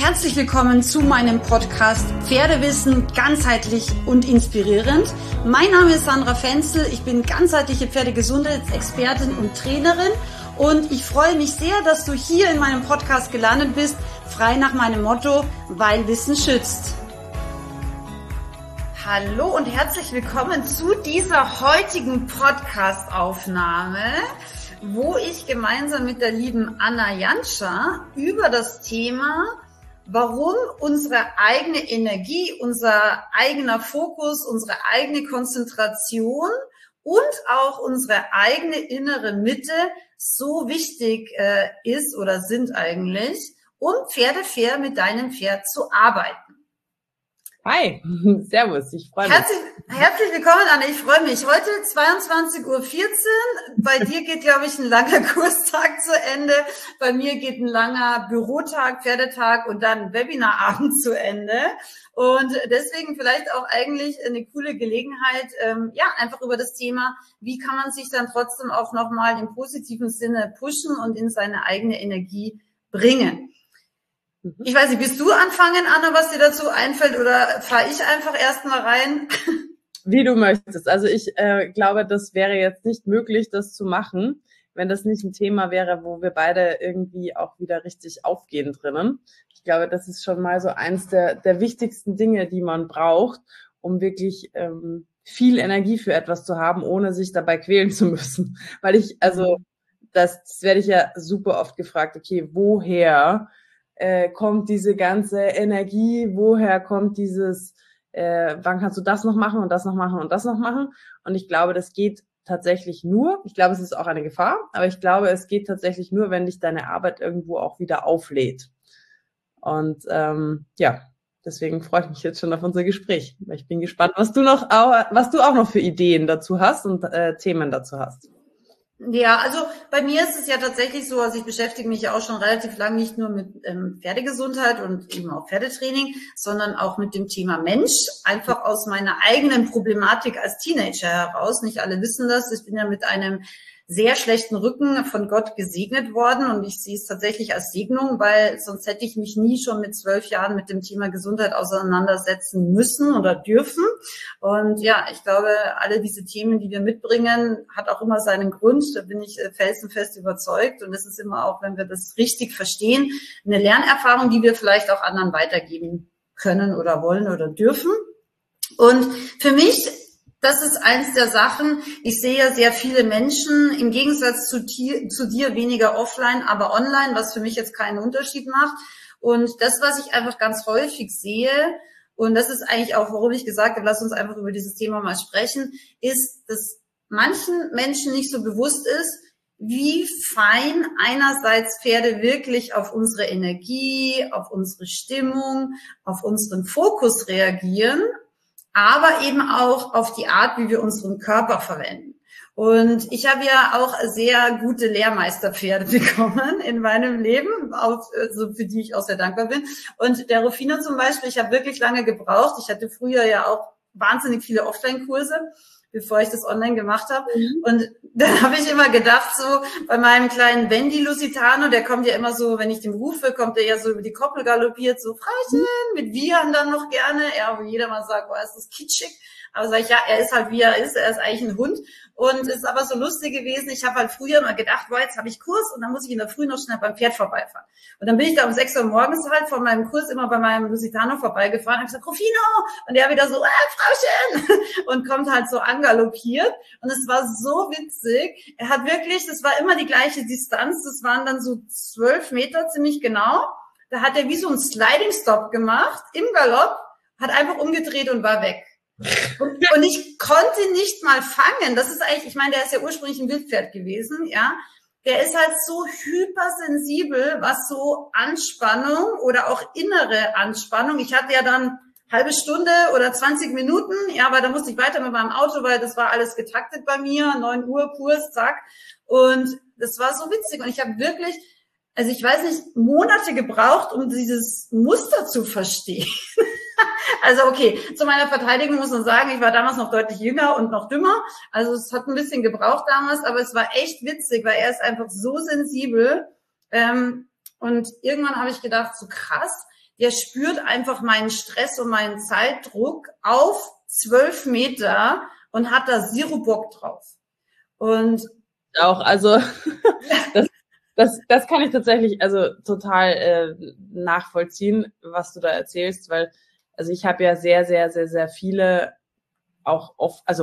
Herzlich willkommen zu meinem Podcast Pferdewissen ganzheitlich und inspirierend. Mein Name ist Sandra Fenzel, ich bin ganzheitliche Pferdegesundheitsexpertin und Trainerin und ich freue mich sehr, dass du hier in meinem Podcast gelandet bist, frei nach meinem Motto, weil Wissen schützt. Hallo und herzlich willkommen zu dieser heutigen Podcast-Aufnahme, wo ich gemeinsam mit der lieben Anna Janscha über das Thema, warum unsere eigene Energie, unser eigener Fokus, unsere eigene Konzentration und auch unsere eigene innere Mitte so wichtig ist oder sind eigentlich, um pferdefair mit deinem Pferd zu arbeiten. Hi, servus, ich freue mich. Herzlich willkommen, Anne, ich freue mich. Heute 22:14 Uhr. Bei dir geht, glaube ich, ein langer Kurstag zu Ende. Bei mir geht ein langer Bürotag, Pferdetag und dann Webinarabend zu Ende. Und deswegen vielleicht auch eigentlich eine coole Gelegenheit, einfach über das Thema, wie kann man sich dann trotzdem auch nochmal im positiven Sinne pushen und in seine eigene Energie bringen. Ich weiß nicht, willst du anfangen, Anna, was dir dazu einfällt, oder fahre ich einfach erstmal rein? Wie du möchtest. Also ich glaube, das wäre jetzt nicht möglich, das zu machen, wenn das nicht ein Thema wäre, wo wir beide irgendwie auch wieder richtig aufgehen drinnen. Ich glaube, das ist schon mal so eins der wichtigsten Dinge, die man braucht, um wirklich viel Energie für etwas zu haben, ohne sich dabei quälen zu müssen. Weil das werde ich ja super oft gefragt, okay, woher kommt diese ganze Energie, woher kommt dieses, wann kannst du das noch machen und das noch machen und das noch machen? Und ich glaube, das geht tatsächlich nur, ich glaube, es ist auch eine Gefahr, aber ich glaube, es geht tatsächlich nur, wenn dich deine Arbeit irgendwo auch wieder auflädt. Und deswegen freue ich mich jetzt schon auf unser Gespräch. Ich bin gespannt, was du auch noch für Ideen dazu hast und Themen dazu hast. Ja, also bei mir ist es ja tatsächlich so, also ich beschäftige mich ja auch schon relativ lang nicht nur mit Pferdegesundheit und eben auch Pferdetraining, sondern auch mit dem Thema Mensch, einfach aus meiner eigenen Problematik als Teenager heraus. Nicht alle wissen das, ich bin ja mit einem sehr schlechten Rücken von Gott gesegnet worden und ich sehe es tatsächlich als Segnung, weil sonst hätte ich mich nie schon mit 12 Jahren mit dem Thema Gesundheit auseinandersetzen müssen oder dürfen. Und ja, ich glaube, alle diese Themen, die wir mitbringen, hat auch immer seinen Grund. Da bin ich felsenfest überzeugt. Und es ist immer auch, wenn wir das richtig verstehen, eine Lernerfahrung, die wir vielleicht auch anderen weitergeben können oder wollen oder dürfen. Und für mich, das ist eins der Sachen, ich sehe ja sehr viele Menschen, im Gegensatz zu dir weniger offline, aber online, was für mich jetzt keinen Unterschied macht. Und das, was ich einfach ganz häufig sehe, und das ist eigentlich auch, warum ich gesagt habe, lass uns einfach über dieses Thema mal sprechen, ist, dass manchen Menschen nicht so bewusst ist, wie fein einerseits Pferde wirklich auf unsere Energie, auf unsere Stimmung, auf unseren Fokus reagieren, aber eben auch auf die Art, wie wir unseren Körper verwenden. Und ich habe ja auch sehr gute Lehrmeisterpferde bekommen in meinem Leben, auch, also für die ich auch sehr dankbar bin. Und der Rufino zum Beispiel, ich habe wirklich lange gebraucht. Ich hatte früher ja auch wahnsinnig viele Offline-Kurse, bevor ich das online gemacht habe. Und dann habe ich immer gedacht, so bei meinem kleinen Wendy Lusitano, der kommt ja immer so, wenn ich den rufe, kommt er ja so über die Koppel galoppiert, so Freichen, mit Wiehern dann noch gerne. Ja, wo jeder mal sagt, oh, ist das kitschig. Aber sag ich, ja, er ist halt wie er ist eigentlich ein Hund. Und es ist aber so lustig gewesen, ich habe halt früher mal gedacht, boah, jetzt habe ich Kurs und dann muss ich in der Früh noch schnell beim Pferd vorbeifahren. Und dann bin ich da um 6 Uhr morgens halt von meinem Kurs immer bei meinem Lusitano vorbeigefahren und habe gesagt, Rufino! Und der wieder so, Frauchen! Und kommt halt so angaloppiert. Und es war so witzig. Er hat wirklich, das war immer die gleiche Distanz, das waren dann so 12 Meter ziemlich genau. Da hat er wie so einen Sliding Stop gemacht im Galopp, hat einfach umgedreht und war weg. Und ich konnte nicht mal fangen. Das ist eigentlich, ich meine, der ist ja ursprünglich ein Wildpferd gewesen, ja. Der ist halt so hypersensibel, was so Anspannung oder auch innere Anspannung. Ich hatte ja dann halbe Stunde oder 20 Minuten, ja, aber da musste ich weiter mit meinem Auto, weil das war alles getaktet bei mir, 9 Uhr Kurs, zack. Und das war so witzig. Und ich habe wirklich, also ich weiß nicht, Monate gebraucht, um dieses Muster zu verstehen. Also okay, zu meiner Verteidigung muss man sagen, ich war damals noch deutlich jünger und noch dümmer. Also es hat ein bisschen gebraucht damals, aber es war echt witzig, weil er ist einfach so sensibel. Und irgendwann habe ich gedacht, so krass, der spürt einfach meinen Stress und meinen Zeitdruck auf 12 Meter und hat da zero Bock drauf. Und auch, also das kann ich tatsächlich also total nachvollziehen, was du da erzählst, weil also ich habe ja sehr, sehr, sehr, sehr viele auch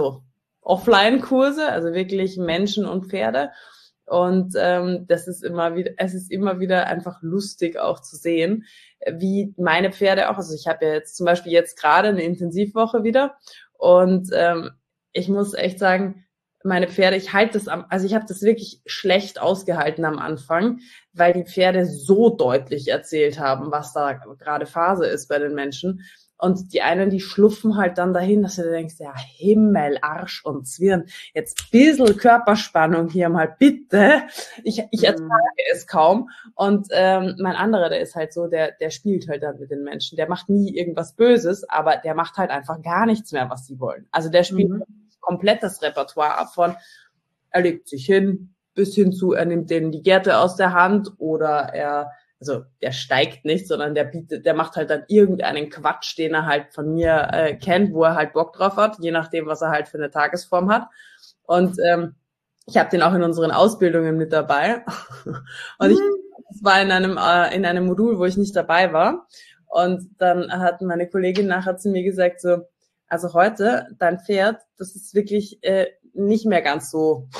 Offline-Kurse, also wirklich Menschen und Pferde. Und es ist immer wieder einfach lustig auch zu sehen, wie meine Pferde auch, also ich habe ja jetzt zum Beispiel jetzt gerade eine Intensivwoche wieder und ich muss echt sagen, meine Pferde, ich habe das wirklich schlecht ausgehalten am Anfang, weil die Pferde so deutlich erzählt haben, was da gerade Phase ist bei den Menschen. Und die einen, die schluffen halt dann dahin, dass du dir denkst, ja, Himmel, Arsch und Zwirn, jetzt ein bisschen Körperspannung hier mal, bitte. Ich ertrage es kaum. Und mein anderer, der ist halt so, der spielt halt dann mit den Menschen. Der macht nie irgendwas Böses, aber der macht halt einfach gar nichts mehr, was sie wollen. Also der spielt komplett das Repertoire ab von, er legt sich hin, bis hin zu, er nimmt denen die Gerte aus der Hand oder der steigt nicht, sondern der macht halt dann irgendeinen Quatsch, den er halt von mir kennt, wo er halt Bock drauf hat, je nachdem, was er halt für eine Tagesform hat. Und ich habe den auch in unseren Ausbildungen mit dabei. Und das war in einem Modul, wo ich nicht dabei war. Und dann hat meine Kollegin nachher zu mir gesagt so, also heute, dein Pferd, das ist wirklich nicht mehr ganz so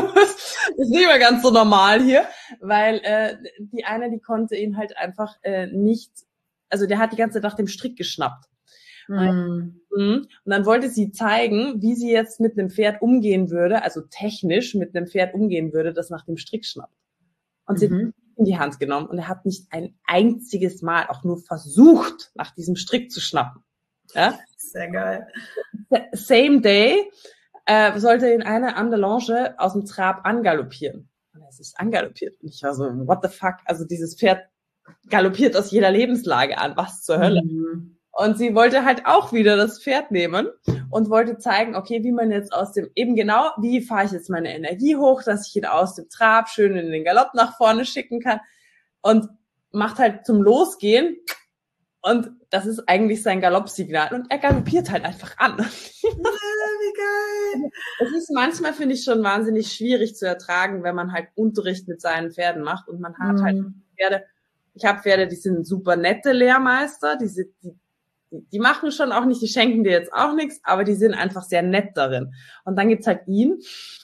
ist nicht mehr ganz so normal hier, weil die eine, die konnte ihn halt einfach nicht, also der hat die ganze Zeit nach dem Strick geschnappt. Und dann wollte sie zeigen, wie sie jetzt mit einem Pferd umgehen würde, also technisch mit einem Pferd umgehen würde, das nach dem Strick schnappt. Und sie hat ihn in die Hand genommen und er hat nicht ein einziges Mal auch nur versucht, nach diesem Strick zu schnappen. Ja? Sehr geil. Same day sollte ihn eine an der Longe aus dem Trab angaloppieren. Und er ist nicht angaloppiert. Und ich war so, what the fuck? Also dieses Pferd galoppiert aus jeder Lebenslage an. Was zur Hölle? Und sie wollte halt auch wieder das Pferd nehmen und wollte zeigen, okay, wie man jetzt wie fahre ich jetzt meine Energie hoch, dass ich ihn aus dem Trab schön in den Galopp nach vorne schicken kann. Und macht halt zum Losgehen. Und das ist eigentlich sein Galoppsignal. Und er galoppiert halt einfach an. Wie geil. Es ist manchmal, finde ich, schon wahnsinnig schwierig zu ertragen, wenn man halt Unterricht mit seinen Pferden macht. Und man hat halt Pferde. Ich habe Pferde, die sind super nette Lehrmeister. Die machen schon auch nicht, die schenken dir jetzt auch nichts, aber die sind einfach sehr nett darin. Und dann gibt's halt ihn.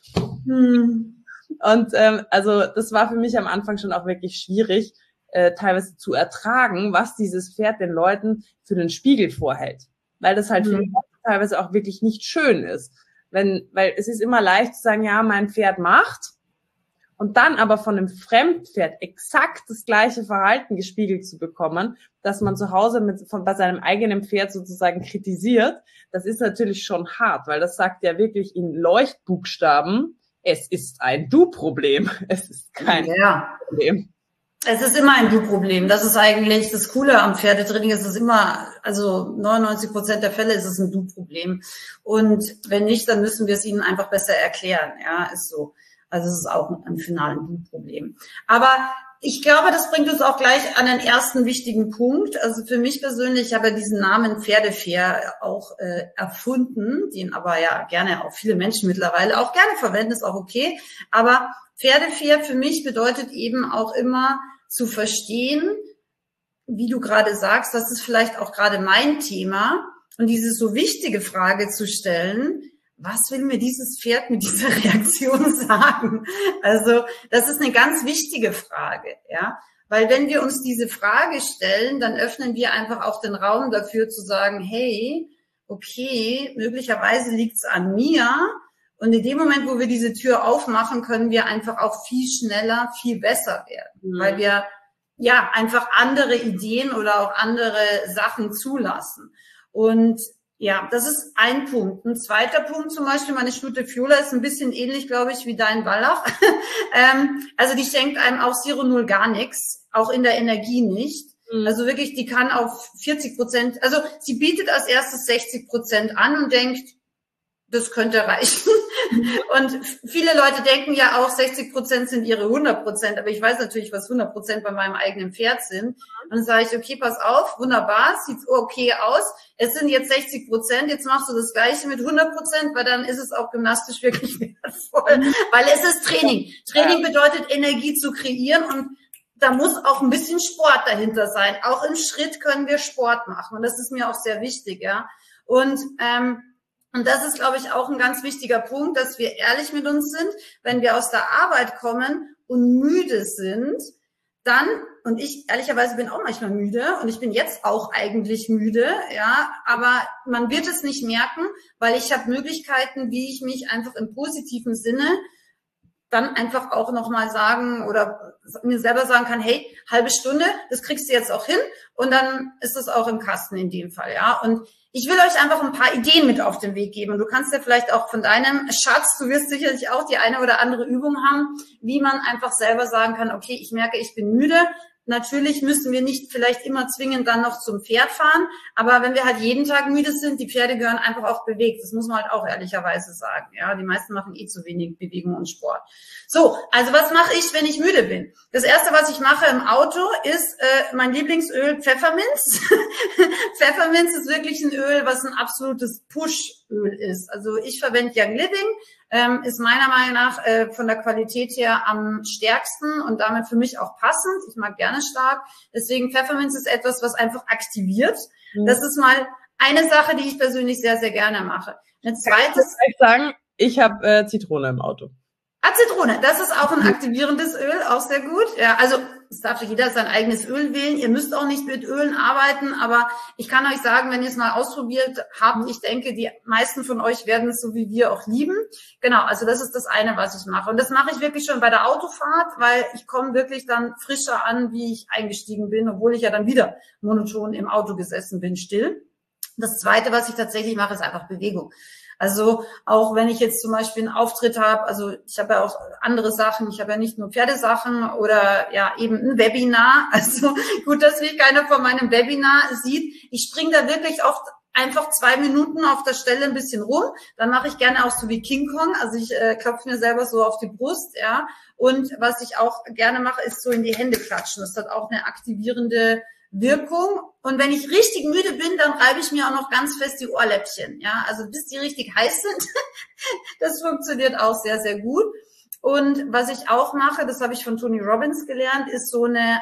Und also das war für mich am Anfang schon auch wirklich schwierig, teilweise zu ertragen, was dieses Pferd den Leuten für den Spiegel vorhält. Weil das halt für die Leute teilweise auch wirklich nicht schön ist. Weil es ist immer leicht zu sagen, ja, mein Pferd macht, und dann aber von einem Fremdpferd exakt das gleiche Verhalten gespiegelt zu bekommen, dass man zu Hause bei seinem eigenen Pferd sozusagen kritisiert, das ist natürlich schon hart, weil das sagt ja wirklich in Leuchtbuchstaben, es ist ein Du-Problem, es ist kein Problem. Es ist immer ein Du-Problem. Das ist eigentlich das Coole am Pferdetraining. Es ist immer, also 99% der Fälle ist es ein Du-Problem. Und wenn nicht, dann müssen wir es ihnen einfach besser erklären. Ja, ist so. Also es ist auch ein finalen Du-Problem. Aber ich glaube, das bringt uns auch gleich an den ersten wichtigen Punkt. Also für mich persönlich, ich habe ja diesen Namen Pferdefair auch erfunden, den aber ja gerne auch viele Menschen mittlerweile auch gerne verwenden, ist auch okay. Aber Pferdefair für mich bedeutet eben auch immer zu verstehen, wie du gerade sagst, das ist vielleicht auch gerade mein Thema, und diese so wichtige Frage zu stellen, was will mir dieses Pferd mit dieser Reaktion sagen? Also das ist eine ganz wichtige Frage, ja, weil wenn wir uns diese Frage stellen, dann öffnen wir einfach auch den Raum dafür zu sagen, hey, okay, möglicherweise liegt's an mir. Und in dem Moment, wo wir diese Tür aufmachen, können wir einfach auch viel schneller, viel besser werden, weil wir ja einfach andere Ideen oder auch andere Sachen zulassen. Und ja, das ist ein Punkt. Ein zweiter Punkt zum Beispiel, meine Stute Fiola ist ein bisschen ähnlich, glaube ich, wie dein Wallach. Also die schenkt einem auch Zero Null gar nichts, auch in der Energie nicht. Also wirklich, die kann auf 40%, also sie bietet als erstes 60% an und denkt, das könnte reichen. Und viele Leute denken ja auch, 60% sind ihre 100%, aber ich weiß natürlich, was 100% bei meinem eigenen Pferd sind. Und dann sage ich, okay, pass auf, wunderbar, sieht okay aus. Es sind jetzt 60%, jetzt machst du das Gleiche mit 100%, weil dann ist es auch gymnastisch wirklich wertvoll, weil es ist Training. Training bedeutet, Energie zu kreieren, und da muss auch ein bisschen Sport dahinter sein. Auch im Schritt können wir Sport machen, und das ist mir auch sehr wichtig, ja. Und das ist, glaube ich, auch ein ganz wichtiger Punkt, dass wir ehrlich mit uns sind. Wenn wir aus der Arbeit kommen und müde sind, dann, und ich ehrlicherweise bin auch manchmal müde, und ich bin jetzt auch eigentlich müde, ja, aber man wird es nicht merken, weil ich habe Möglichkeiten, wie ich mich einfach im positiven Sinne dann einfach auch nochmal sagen oder mir selber sagen kann, hey, halbe Stunde, das kriegst du jetzt auch hin, und dann ist es auch im Kasten in dem Fall, ja. Und ich will euch einfach ein paar Ideen mit auf den Weg geben. Und du kannst ja vielleicht auch von deinem Schatz, du wirst sicherlich auch die eine oder andere Übung haben, wie man einfach selber sagen kann, okay, ich merke, ich bin müde. Natürlich müssen wir nicht vielleicht immer zwingend dann noch zum Pferd fahren, aber wenn wir halt jeden Tag müde sind, die Pferde gehören einfach auch bewegt. Das muss man halt auch ehrlicherweise sagen. Ja, die meisten machen zu wenig Bewegung und Sport. So, also was mache ich, wenn ich müde bin? Das Erste, was ich mache im Auto, ist mein Lieblingsöl Pfefferminz. Pfefferminz ist wirklich ein Öl, was ein absolutes Push-Öl ist. Also ich verwende Young Living, ist meiner Meinung nach von der Qualität her am stärksten und damit für mich auch passend. Ich mag gerne stark. Deswegen Pfefferminz ist etwas, was einfach aktiviert. Das ist mal eine Sache, die ich persönlich sehr, sehr gerne mache. Eine zweite. Ich sagen, ich habe Zitrone im Auto. Zitrone, das ist auch ein aktivierendes Öl, auch sehr gut. Ja, also es darf jeder sein eigenes Öl wählen. Ihr müsst auch nicht mit Ölen arbeiten, aber ich kann euch sagen, wenn ihr es mal ausprobiert habt, ich denke, die meisten von euch werden es so wie wir auch lieben. Genau, also das ist das eine, was ich mache. Und das mache ich wirklich schon bei der Autofahrt, weil ich komme wirklich dann frischer an, wie ich eingestiegen bin, obwohl ich ja dann wieder monoton im Auto gesessen bin, still. Das Zweite, was ich tatsächlich mache, ist einfach Bewegung. Also auch wenn ich jetzt zum Beispiel einen Auftritt habe, also ich habe ja auch andere Sachen, ich habe ja nicht nur Pferdesachen oder ja eben ein Webinar. Also gut, dass mich keiner von meinem Webinar sieht. Ich springe da wirklich oft einfach 2 Minuten auf der Stelle ein bisschen rum. Dann mache ich gerne auch so wie King Kong. Also ich klopfe mir selber so auf die Brust, ja. Und was ich auch gerne mache, ist so in die Hände klatschen. Das hat auch eine aktivierende Wirkung. Und wenn ich richtig müde bin, dann reibe ich mir auch noch ganz fest die Ohrläppchen. Ja, also bis die richtig heiß sind. Das funktioniert auch sehr, sehr gut. Und was ich auch mache, das habe ich von Tony Robbins gelernt, ist so eine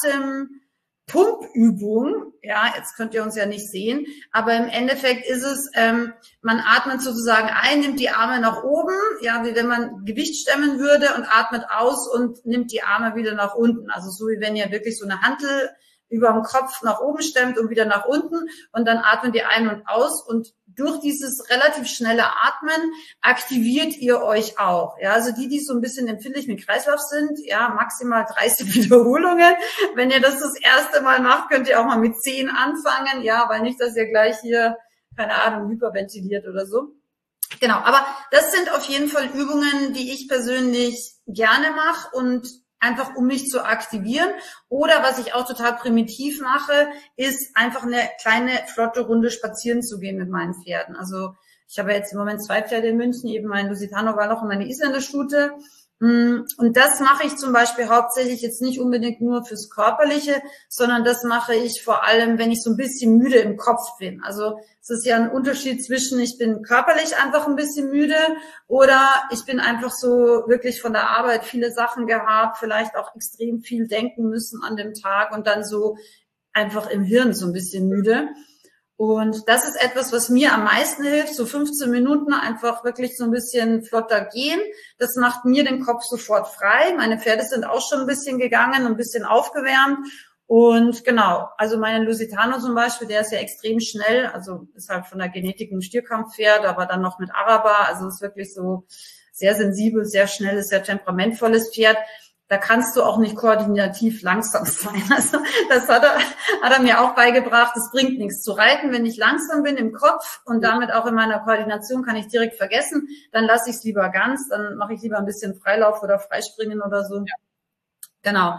Atempumpübung. Ja, jetzt könnt ihr uns ja nicht sehen, aber im Endeffekt ist es, man atmet sozusagen ein, nimmt die Arme nach oben, ja, wie wenn man Gewicht stemmen würde, und atmet aus und nimmt die Arme wieder nach unten. Also so wie wenn ihr wirklich so eine Hantel über dem Kopf nach oben stemmt und wieder nach unten, und dann atmet ihr ein und aus, und durch dieses relativ schnelle Atmen aktiviert ihr euch auch. Ja, also die so ein bisschen empfindlich mit Kreislauf sind, ja, maximal 30 Wiederholungen. Wenn ihr das erste Mal macht, könnt ihr auch mal mit 10 anfangen, ja, weil nicht, dass ihr gleich hier, keine Ahnung, hyperventiliert oder so. Genau, aber das sind auf jeden Fall Übungen, die ich persönlich gerne mache, und einfach um mich zu aktivieren. Oder was ich auch total primitiv mache, ist einfach eine kleine, flotte Runde spazieren zu gehen mit meinen Pferden. Also ich habe jetzt im Moment 2 Pferde in München, eben mein Lusitano Wallach und meine Isländerstute. Und das mache ich zum Beispiel hauptsächlich jetzt nicht unbedingt nur fürs Körperliche, sondern das mache ich vor allem, wenn ich so ein bisschen müde im Kopf bin. Also es ist ja ein Unterschied zwischen, ich bin körperlich einfach ein bisschen müde oder ich bin einfach so wirklich von der Arbeit viele Sachen gehabt, vielleicht auch extrem viel denken müssen an dem Tag und dann so einfach im Hirn so ein bisschen müde. Und das ist etwas, was mir am meisten hilft, so 15 Minuten einfach wirklich so ein bisschen flotter gehen. Das macht mir den Kopf sofort frei. Meine Pferde sind auch schon ein bisschen gegangen, ein bisschen aufgewärmt. Und genau, also meine Lusitano zum Beispiel, der ist ja extrem schnell, also ist halt von der Genetik ein Stierkampfpferd, aber dann noch mit Araber, also ist wirklich so sehr sensibel, sehr schnelles, sehr temperamentvolles Pferd. Da kannst du auch nicht koordinativ langsam sein. Also das hat er mir auch beigebracht. Es bringt nichts zu reiten, wenn ich langsam bin im Kopf und damit auch in meiner Koordination kann ich direkt vergessen. Dann lasse ich es lieber ganz. Dann mache ich lieber ein bisschen Freilauf oder Freispringen oder so. Ja. Genau.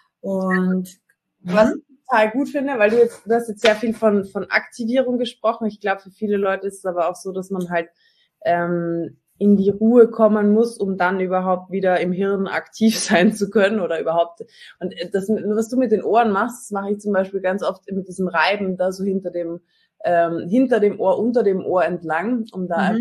Und was ich total gut finde, weil du hast jetzt sehr viel von Aktivierung gesprochen. Ich glaube, für viele Leute ist es aber auch so, dass man halt in die Ruhe kommen muss, um dann überhaupt wieder im Hirn aktiv sein zu können oder überhaupt. Und das, was du mit den Ohren machst, das mache ich zum Beispiel ganz oft mit diesem Reiben da so hinter dem Ohr, unter dem Ohr entlang, um da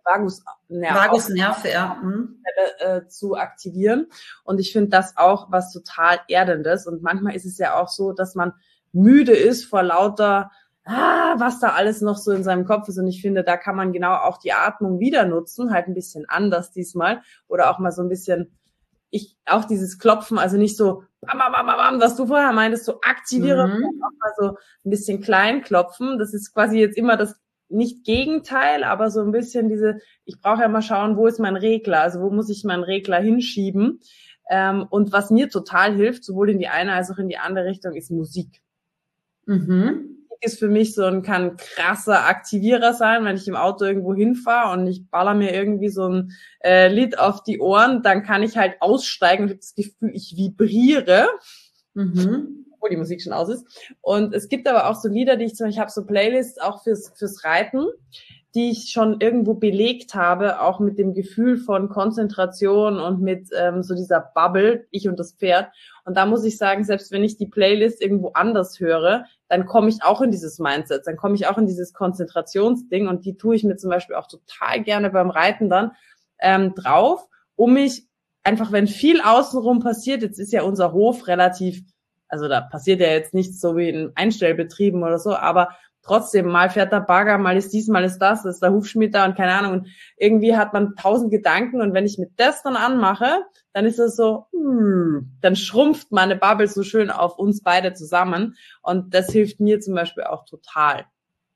Vagusnerve, ja. Zu aktivieren. Und ich finde das auch was total Erdendes. Und manchmal ist es ja auch so, dass man müde ist vor lauter, was da alles noch so in seinem Kopf ist. Und ich finde, da kann man genau auch die Atmung wieder nutzen, halt ein bisschen anders diesmal. Oder auch mal so ein bisschen, auch dieses Klopfen, also nicht so, bam, bam, bam, bam, was du vorher meintest, so aktiviere, auch mal so ein bisschen klein klopfen. Das ist quasi jetzt immer das nicht Gegenteil, aber so ein bisschen ich brauche ja mal schauen, wo ist mein Regler, also wo muss ich meinen Regler hinschieben. Und was mir total hilft, sowohl in die eine als auch in die andere Richtung, ist Musik. Ist für mich kann ein krasser Aktivierer sein, wenn ich im Auto irgendwo hinfahre und ich baller mir irgendwie so ein Lied auf die Ohren, dann kann ich halt aussteigen und habe das Gefühl, ich vibriere. Obwohl die Musik schon aus ist. Und es gibt aber auch so Lieder, ich habe so Playlists auch fürs Reiten, die ich schon irgendwo belegt habe, auch mit dem Gefühl von Konzentration und mit so dieser Bubble, ich und das Pferd. Und da muss ich sagen, selbst wenn ich die Playlist irgendwo anders höre, dann komme ich auch in dieses Mindset, dann komme ich auch in dieses Konzentrationsding und die tue ich mir zum Beispiel auch total gerne beim Reiten dann drauf, um mich einfach, wenn viel außenrum passiert, jetzt ist ja unser Hof relativ, also da passiert ja jetzt nichts so wie in Einstellbetrieben oder so, aber trotzdem, mal fährt der Bagger, mal ist dies, mal ist das ist der Hufschmied da und keine Ahnung. Und irgendwie hat man 1000 Gedanken und wenn ich mit das dann anmache, dann ist es so, dann schrumpft meine Bubble so schön auf uns beide zusammen und das hilft mir zum Beispiel auch total.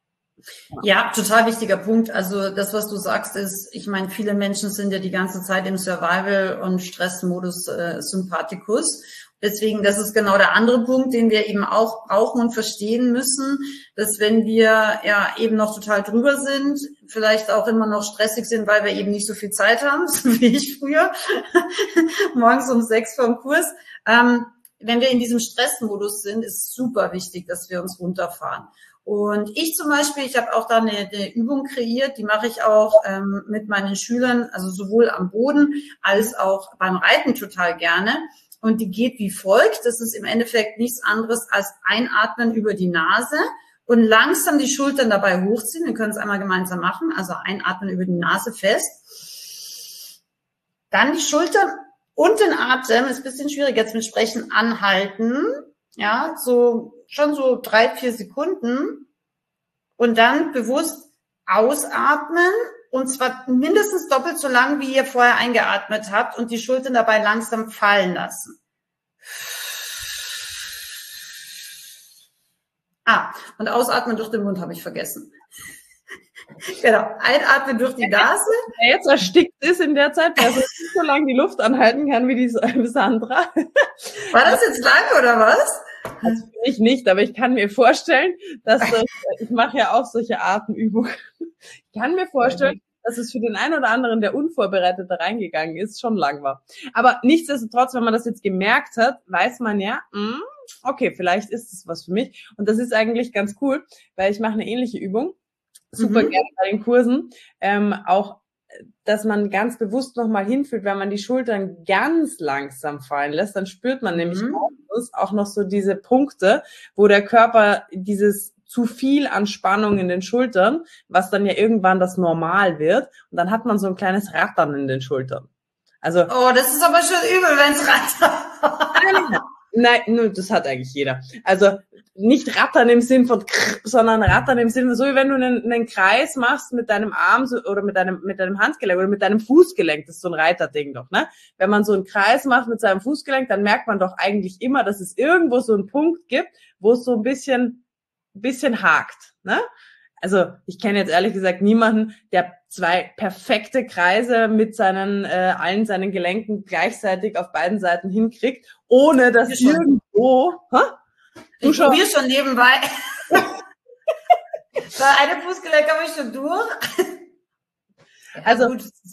Ja, total wichtiger Punkt. Also das, was du sagst, ist, ich meine, viele Menschen sind ja die ganze Zeit im Survival- und Stressmodus Sympathikus. Deswegen, das ist genau der andere Punkt, den wir eben auch brauchen und verstehen müssen, dass wenn wir ja eben noch total drüber sind, vielleicht auch immer noch stressig sind, weil wir eben nicht so viel Zeit haben, so wie ich früher, morgens um 6 vorm Kurs. Wenn wir in diesem Stressmodus sind, ist super wichtig, dass wir uns runterfahren. Und ich zum Beispiel, ich habe auch da eine Übung kreiert, die mache ich auch mit meinen Schülern, also sowohl am Boden als auch beim Reiten total gerne. Und die geht wie folgt. Das ist im Endeffekt nichts anderes als einatmen über die Nase und langsam die Schultern dabei hochziehen. Wir können es einmal gemeinsam machen. Also einatmen über die Nase fest. Dann die Schultern und den Atem, ist ein bisschen schwierig jetzt mit Sprechen, anhalten. Ja, schon so 3-4 Sekunden. Und dann bewusst ausatmen. Und zwar mindestens doppelt so lang, wie ihr vorher eingeatmet habt und die Schultern dabei langsam fallen lassen. Und ausatmen durch den Mund habe ich vergessen. Genau, einatmen durch die Nase. Wer jetzt erstickt ist in der Zeit, weil er nicht so lange die Luft anhalten kann wie die Sandra. War das jetzt lang oder was? Also für mich nicht, aber ich kann mir vorstellen, ich mache ja auch solche Atemübungen. Ich kann mir vorstellen, dass es für den einen oder anderen, der unvorbereitet da reingegangen ist, schon lang war. Aber nichtsdestotrotz, wenn man das jetzt gemerkt hat, weiß man ja, okay, vielleicht ist es was für mich. Und das ist eigentlich ganz cool, weil ich mache eine ähnliche Übung, super gerne bei den Kursen, auch, dass man ganz bewusst nochmal hinfühlt, wenn man die Schultern ganz langsam fallen lässt, dann spürt man nämlich auch noch so diese Punkte, wo der Körper dieses zu viel an Spannung in den Schultern, was dann ja irgendwann das Normal wird. Und dann hat man so ein kleines Rattern in den Schultern. Also, oh, das ist aber schon übel, wenn es rattert. Nein, das hat eigentlich jeder. Also nicht rattern im Sinn von sondern rattern im Sinn von, so wie wenn du einen Kreis machst mit deinem Arm oder mit deinem Handgelenk oder mit deinem Fußgelenk. Das ist so ein Reiterding doch, ne? Wenn man so einen Kreis macht mit seinem Fußgelenk, dann merkt man doch eigentlich immer, dass es irgendwo so einen Punkt gibt, wo es so ein bisschen hakt, ne? Also ich kenne jetzt ehrlich gesagt niemanden, der 2 perfekte Kreise mit allen seinen Gelenken gleichzeitig auf beiden Seiten hinkriegt, ohne dass irgendwo... Ich probiere schon nebenbei. Da eine Fußgelenk habe ich schon durch. Also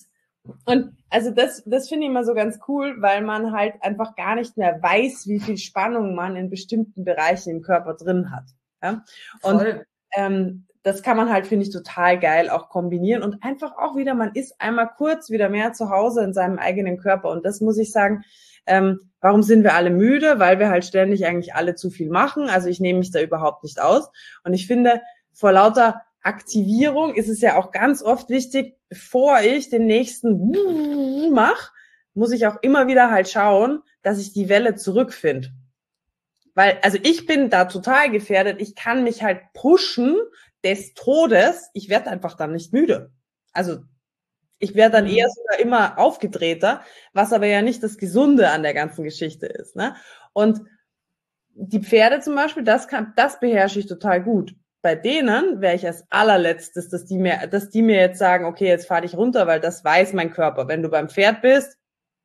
das finde ich immer so ganz cool, weil man halt einfach gar nicht mehr weiß, wie viel Spannung man in bestimmten Bereichen im Körper drin hat. Ja? Und das kann man halt, finde ich, total geil auch kombinieren und einfach auch wieder, man ist einmal kurz wieder mehr zu Hause in seinem eigenen Körper. Und das muss ich sagen, warum sind wir alle müde? Weil wir halt ständig eigentlich alle zu viel machen. Also ich nehme mich da überhaupt nicht aus. Und ich finde, vor lauter Aktivierung ist es ja auch ganz oft wichtig, bevor ich den nächsten mache, muss ich auch immer wieder halt schauen, dass ich die Welle zurückfinde. Weil, also ich bin da total gefährdet. Ich kann mich halt pushen des Todes. Ich werde einfach dann nicht müde. Also ich werde dann eher sogar immer aufgedrehter, was aber ja nicht das Gesunde an der ganzen Geschichte ist. Ne? Und die Pferde zum Beispiel, das beherrsche ich total gut. Bei denen wäre ich als allerletztes, dass die mir jetzt sagen, okay, jetzt fahr dich runter, weil das weiß mein Körper. Wenn du beim Pferd bist,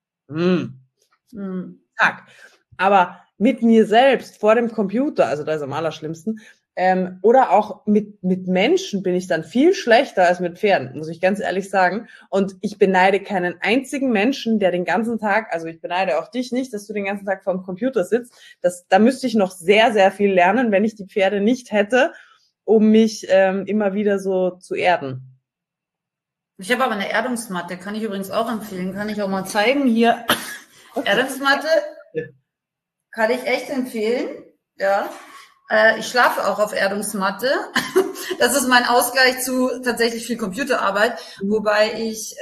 zack. Aber mit mir selbst vor dem Computer, also das ist am allerschlimmsten, oder auch mit Menschen bin ich dann viel schlechter als mit Pferden, muss ich ganz ehrlich sagen. Und ich beneide keinen einzigen Menschen, der den ganzen Tag, also ich beneide auch dich nicht, dass du den ganzen Tag vor dem Computer sitzt. Da müsste ich noch sehr, sehr viel lernen, wenn ich die Pferde nicht hätte, um mich immer wieder so zu erden. Ich habe aber eine Erdungsmatte, kann ich übrigens auch empfehlen, kann ich auch mal zeigen. Hier, okay. Erdungsmatte kann ich echt empfehlen, ja. Ich schlafe auch auf Erdungsmatte. Das ist mein Ausgleich zu tatsächlich viel Computerarbeit, wobei ich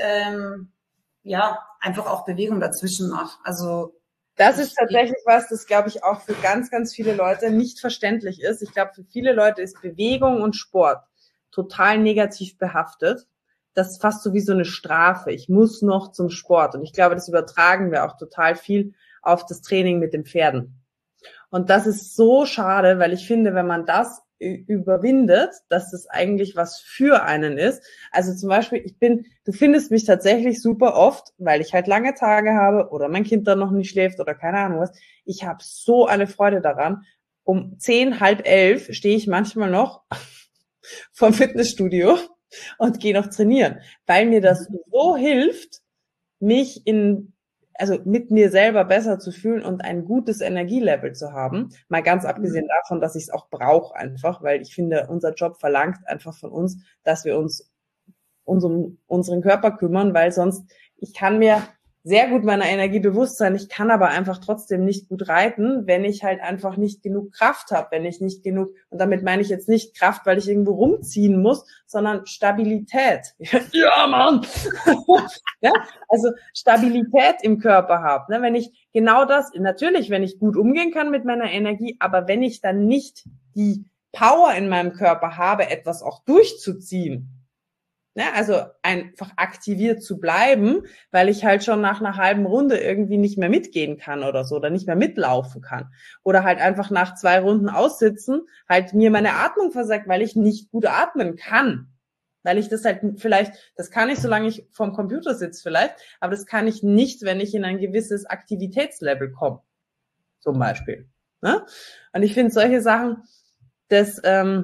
einfach auch Bewegung dazwischen mache. Also das ist tatsächlich was, das glaube ich auch für ganz, ganz viele Leute nicht verständlich ist. Ich glaube, für viele Leute ist Bewegung und Sport total negativ behaftet. Das ist fast so wie so eine Strafe. Ich muss noch zum Sport. Und ich glaube, das übertragen wir auch total viel auf das Training mit den Pferden. Und das ist so schade, weil ich finde, wenn man das überwindet, dass das eigentlich was für einen ist. Also zum Beispiel, du findest mich tatsächlich super oft, weil ich halt lange Tage habe oder mein Kind dann noch nicht schläft oder keine Ahnung was. Ich habe so eine Freude daran. Um 10, halb 11 stehe ich manchmal noch vom Fitnessstudio und gehe noch trainieren, weil mir das so hilft, mich mit mir selber besser zu fühlen und ein gutes Energielevel zu haben. Mal ganz abgesehen davon, dass ich es auch brauche einfach, weil ich finde, unser Job verlangt einfach von uns, dass wir uns um unseren Körper kümmern, weil sonst, ich kann mir sehr gut meiner Energie bewusst sein, ich kann aber einfach trotzdem nicht gut reiten, wenn ich halt einfach nicht genug Kraft habe, wenn ich nicht genug, und damit meine ich jetzt nicht Kraft, weil ich irgendwo rumziehen muss, sondern Stabilität. Ja, Mann! Ja, also Stabilität im Körper habe. Ne? Wenn ich genau das, natürlich, wenn ich gut umgehen kann mit meiner Energie, aber wenn ich dann nicht die Power in meinem Körper habe, etwas auch durchzuziehen, ne? Also einfach aktiviert zu bleiben, weil ich halt schon nach einer halben Runde irgendwie nicht mehr mitgehen kann oder so oder nicht mehr mitlaufen kann. Oder halt einfach nach 2 Runden aussitzen, halt mir meine Atmung versagt, weil ich nicht gut atmen kann. Weil ich das halt vielleicht, das kann ich, solange ich vorm Computer sitze vielleicht, aber das kann ich nicht, wenn ich in ein gewisses Aktivitätslevel komme, zum Beispiel. Ne? Und ich finde solche Sachen, dass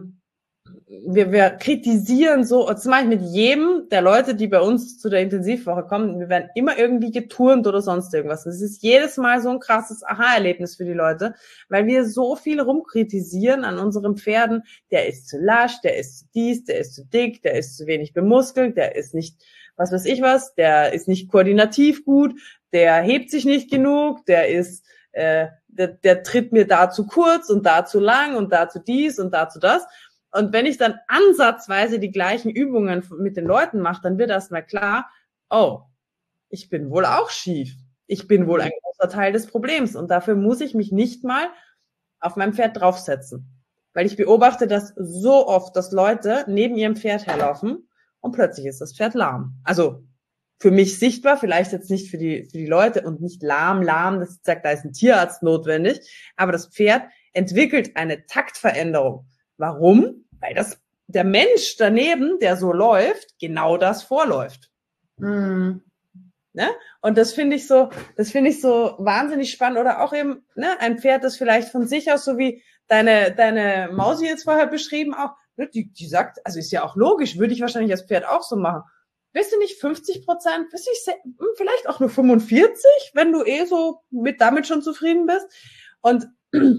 wir kritisieren so, das mache ich mit jedem der Leute, die bei uns zu der Intensivwoche kommen, wir werden immer irgendwie geturnt oder sonst irgendwas. Das ist jedes Mal so ein krasses Aha-Erlebnis für die Leute, weil wir so viel rumkritisieren an unseren Pferden, der ist zu lasch, der ist zu dies, der ist zu dick, der ist zu wenig bemuskelt, der ist nicht, was weiß ich was, der ist nicht koordinativ gut, der hebt sich nicht genug, der ist, der tritt mir da zu kurz und da zu lang und da zu dies und da zu das. Und wenn ich dann ansatzweise die gleichen Übungen mit den Leuten mache, dann wird erstmal klar, oh, ich bin wohl auch schief. Ich bin wohl ein großer Teil des Problems. Und dafür muss ich mich nicht mal auf mein Pferd draufsetzen. Weil ich beobachte das so oft, dass Leute neben ihrem Pferd herlaufen und plötzlich ist das Pferd lahm. Also für mich sichtbar, vielleicht jetzt nicht für die Leute und nicht lahm, das sagt, da ist ein Tierarzt notwendig. Aber das Pferd entwickelt eine Taktveränderung. Warum? Weil der Mensch daneben, der so läuft, genau das vorläuft. Ne? Und das finde ich so wahnsinnig spannend. Oder auch eben, ne, ein Pferd, das vielleicht von sich aus, so wie deine Mausi jetzt vorher beschrieben, auch, ne, die sagt, also ist ja auch logisch, würde ich wahrscheinlich als Pferd auch so machen. Weißt du nicht 50%, vielleicht auch nur 45, wenn du so damit schon zufrieden bist. Und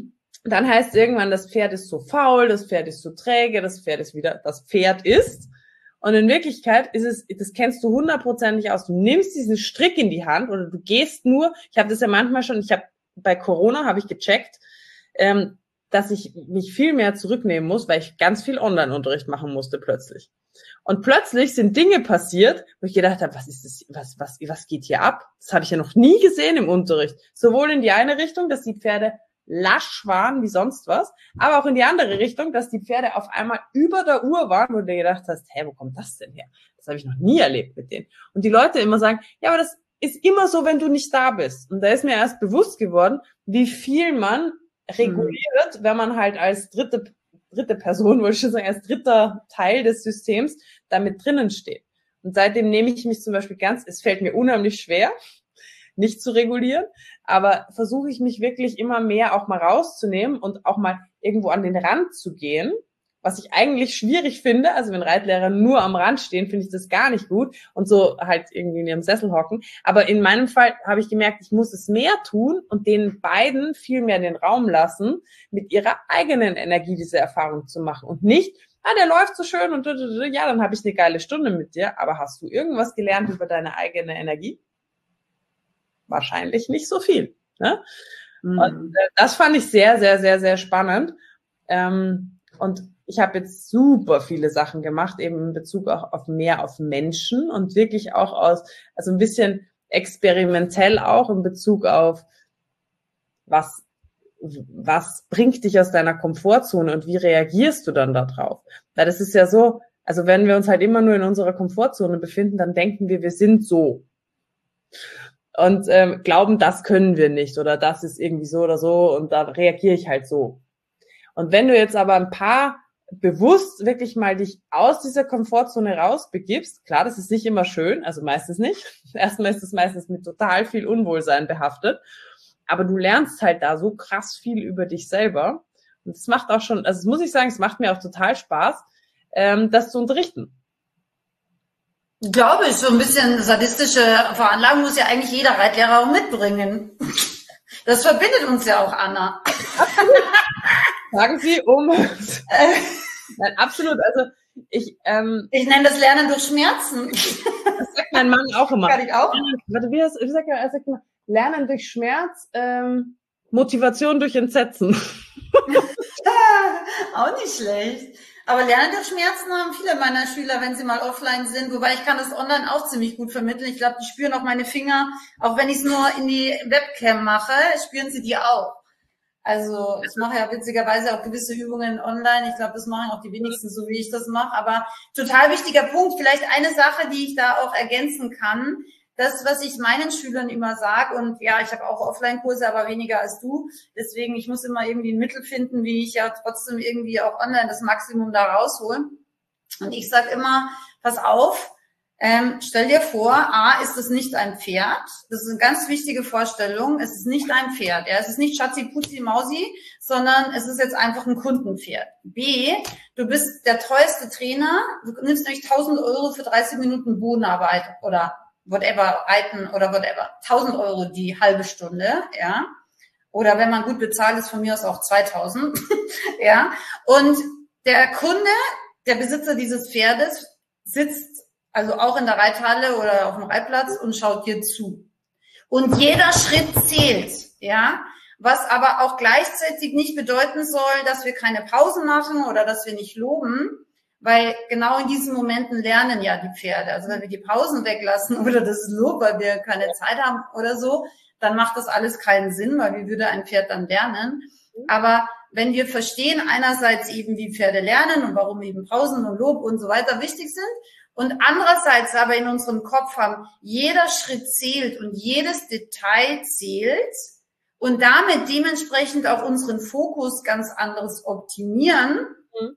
dann heißt es irgendwann, das Pferd ist so faul, das Pferd ist so träge, das Pferd ist wieder, das Pferd ist. Und in Wirklichkeit ist es, das kennst du 100% aus. Du nimmst diesen Strick in die Hand oder du gehst nur, ich habe das ja manchmal schon, bei Corona habe ich gecheckt, dass ich mich viel mehr zurücknehmen muss, weil ich ganz viel Online-Unterricht machen musste plötzlich. Und plötzlich sind Dinge passiert, wo ich gedacht habe, was ist das, was geht hier ab? Das habe ich ja noch nie gesehen im Unterricht. Sowohl in die eine Richtung, dass die Pferde lasch waren wie sonst was, aber auch in die andere Richtung, dass die Pferde auf einmal über der Uhr waren, wo du dir gedacht hast, wo kommt das denn her? Das habe ich noch nie erlebt mit denen. Und die Leute immer sagen, ja, aber das ist immer so, wenn du nicht da bist. Und da ist mir erst bewusst geworden, wie viel man reguliert, wenn man halt als dritte Person, wollte ich schon sagen, als dritter Teil des Systems damit drinnen steht. Und seitdem nehme ich mich zum Beispiel es fällt mir unheimlich schwer, nicht zu regulieren, aber versuche ich mich wirklich immer mehr auch mal rauszunehmen und auch mal irgendwo an den Rand zu gehen, was ich eigentlich schwierig finde. Also wenn Reitlehrer nur am Rand stehen, finde ich das gar nicht gut und so halt irgendwie in ihrem Sessel hocken. Aber in meinem Fall habe ich gemerkt, ich muss es mehr tun und den beiden viel mehr den Raum lassen, mit ihrer eigenen Energie diese Erfahrung zu machen und nicht, der läuft so schön und ja, dann habe ich eine geile Stunde mit dir, aber hast du irgendwas gelernt über deine eigene Energie? Wahrscheinlich nicht so viel. Ne? Und das fand ich sehr, sehr, sehr, sehr spannend. Und ich habe jetzt super viele Sachen gemacht, eben in Bezug auch auf Menschen und wirklich auch also ein bisschen experimentell auch in Bezug auf was bringt dich aus deiner Komfortzone und wie reagierst du dann darauf? Weil das ist ja so, also wenn wir uns halt immer nur in unserer Komfortzone befinden, dann denken wir sind so. Und glauben, das können wir nicht oder das ist irgendwie so oder so und da reagiere ich halt so. Und wenn du jetzt aber ein paar bewusst wirklich mal dich aus dieser Komfortzone rausbegibst, klar, das ist nicht immer schön, also meistens nicht. Erstmal ist es meistens mit total viel Unwohlsein behaftet, aber du lernst halt da so krass viel über dich selber. Und es macht auch schon, also das muss ich sagen, es macht mir auch total Spaß, das zu unterrichten. Ich glaube, so ein bisschen sadistische Veranlagung muss ja eigentlich jeder Reitlehrer auch mitbringen. Das verbindet uns ja auch, Anna. Sagen Sie Nein, absolut. Also ich nenne das Lernen durch Schmerzen. Das sagt mein Mann auch immer. Kann ich auch? Warte, wie sagt er? Er sagt immer, Lernen durch Schmerz, Motivation durch Entsetzen. Auch nicht schlecht. Aber Lernen durch Schmerzen haben viele meiner Schüler, wenn sie mal offline sind. Wobei ich kann das online auch ziemlich gut vermitteln. Ich glaube, die spüren auch meine Finger. Auch wenn ich es nur in die Webcam mache, spüren sie die auch. Also ich mache ja witzigerweise auch gewisse Übungen online. Ich glaube, das machen auch die wenigsten so, wie ich das mache. Aber total wichtiger Punkt. Vielleicht eine Sache, die ich da auch ergänzen kann. Das, was ich meinen Schülern immer sage, und ja, ich habe auch Offline-Kurse, aber weniger als du. Deswegen, ich muss immer irgendwie ein Mittel finden, wie ich ja trotzdem irgendwie auch online das Maximum da raushole. Und ich sage immer, pass auf, stell dir vor, ist es nicht ein Pferd. Das ist eine ganz wichtige Vorstellung. Es ist nicht ein Pferd. Ja, es ist nicht Schatzi, Putzi, Mausi, sondern es ist jetzt einfach ein Kundenpferd. B, du bist der treueste Trainer. Du nimmst nämlich 1.000 € für 30 Minuten Bodenarbeit oder whatever, Reiten oder whatever. 1.000 € die halbe Stunde, ja. Oder wenn man gut bezahlt ist, von mir aus auch 2.000, ja. Und der Kunde, der Besitzer dieses Pferdes, sitzt also auch in der Reithalle oder auf dem Reitplatz und schaut dir zu. Und jeder Schritt zählt, ja. Was aber auch gleichzeitig nicht bedeuten soll, dass wir keine Pause machen oder dass wir nicht loben. Weil genau in diesen Momenten lernen ja die Pferde. Also wenn wir die Pausen weglassen oder das Lob, weil wir keine Zeit haben oder so, dann macht das alles keinen Sinn, weil wie würde ein Pferd dann lernen? Aber wenn wir verstehen einerseits eben, wie Pferde lernen und warum eben Pausen und Lob und so weiter wichtig sind und andererseits aber in unserem Kopf haben, jeder Schritt zählt und jedes Detail zählt und damit dementsprechend auch unseren Fokus ganz anderes optimieren,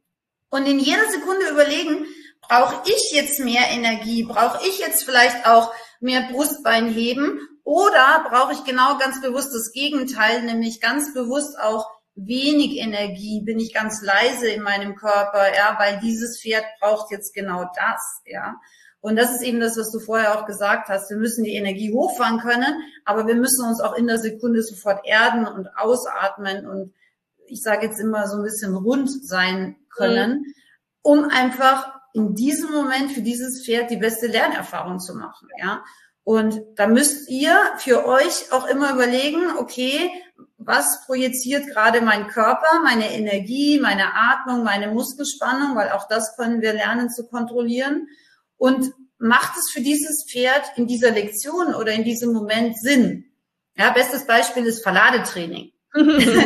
und in jeder Sekunde überlegen, brauche ich jetzt mehr Energie? Brauche ich jetzt vielleicht auch mehr Brustbeinheben? Oder brauche ich genau ganz bewusst das Gegenteil, nämlich ganz bewusst auch wenig Energie? Bin ich ganz leise in meinem Körper, ja, weil dieses Pferd braucht jetzt genau das, ja. Und das ist eben das, was du vorher auch gesagt hast. Wir müssen die Energie hochfahren können, aber wir müssen uns auch in der Sekunde sofort erden und ausatmen und ich sage jetzt immer so ein bisschen rund sein können, um einfach in diesem Moment für dieses Pferd die beste Lernerfahrung zu machen, ja. Und da müsst ihr für euch auch immer überlegen, okay, was projiziert gerade mein Körper, meine Energie, meine Atmung, meine Muskelspannung, weil auch das können wir lernen zu kontrollieren. Und macht es für dieses Pferd in dieser Lektion oder in diesem Moment Sinn? Ja, bestes Beispiel ist Verladetraining. Das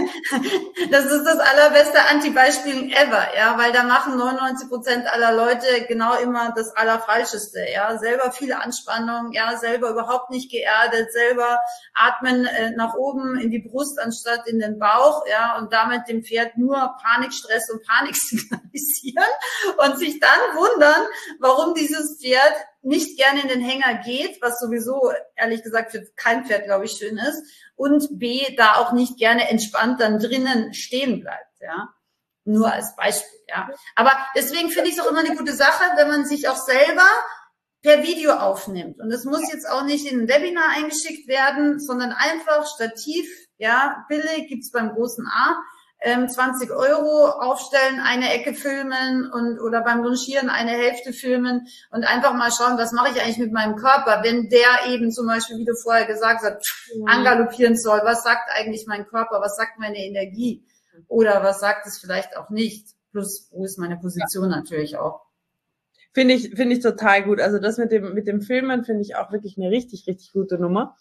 ist das allerbeste Anti-Beispiel ever, ja, weil da machen 99% aller Leute genau immer das Allerfalscheste, ja, selber viel Anspannung, ja, selber überhaupt nicht geerdet, selber atmen nach oben in die Brust anstatt in den Bauch, ja, und damit dem Pferd nur Panik, Stress und Panik signalisieren und sich dann wundern, warum dieses Pferd nicht gerne in den Hänger geht, was sowieso, ehrlich gesagt, für kein Pferd, glaube ich, schön ist, und B, da auch nicht gerne entspannt dann drinnen stehen bleibt, ja. Nur als Beispiel, ja. Aber deswegen finde ich es auch immer eine gute Sache, wenn man sich auch selber per Video aufnimmt. Und es muss jetzt auch nicht in ein Webinar eingeschickt werden, sondern einfach Stativ, ja, billig, gibt's beim großen A, 20 Euro aufstellen, eine Ecke filmen und oder beim Longieren eine Hälfte filmen und einfach mal schauen, was mache ich eigentlich mit meinem Körper, wenn der eben zum Beispiel, wie du vorher gesagt hast, angaloppieren soll. Was sagt eigentlich mein Körper? Was sagt meine Energie? Oder was sagt es vielleicht auch nicht? Plus, wo ist meine Position natürlich auch? Finde ich total gut. Also das mit dem Filmen finde ich auch wirklich eine richtig, richtig gute Nummer.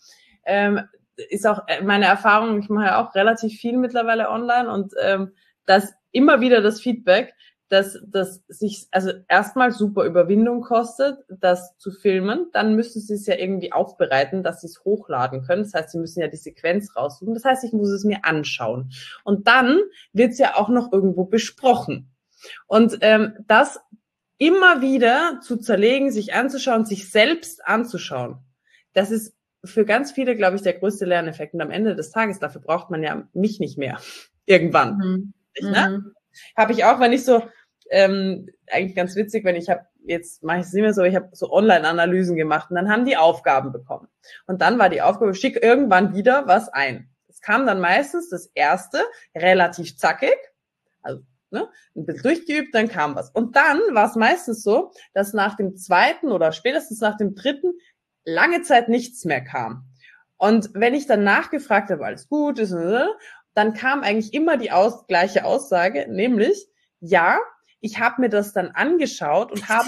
Ist auch meine Erfahrung, ich mache ja auch relativ viel mittlerweile online und dass immer wieder das Feedback, dass sich also erstmal super Überwindung kostet, das zu filmen, dann müssen sie es ja irgendwie aufbereiten, dass sie es hochladen können. Das heißt, sie müssen ja die Sequenz raussuchen. Das heißt, ich muss es mir anschauen. Und dann wird es ja auch noch irgendwo besprochen. Und das immer wieder zu zerlegen, sich anzuschauen, sich selbst anzuschauen, das ist für ganz viele, glaube ich, der größte Lerneffekt. Und am Ende des Tages, dafür braucht man ja mich nicht mehr. Irgendwann. Ne? Habe ich auch, wenn ich so, eigentlich ganz witzig, wenn jetzt mache ich es nicht mehr so, ich habe so Online-Analysen gemacht und dann haben die Aufgaben bekommen. Und dann war die Aufgabe, schick irgendwann wieder was ein. Es kam dann meistens das erste, relativ zackig, also ne, ein bisschen durchgeübt, dann kam was. Und dann war es meistens so, dass nach dem zweiten oder spätestens nach dem dritten lange Zeit nichts mehr kam. Und wenn ich dann nachgefragt habe, alles gut ist, dann kam eigentlich immer die gleiche Aussage, nämlich, ja, ich habe mir das dann angeschaut und habe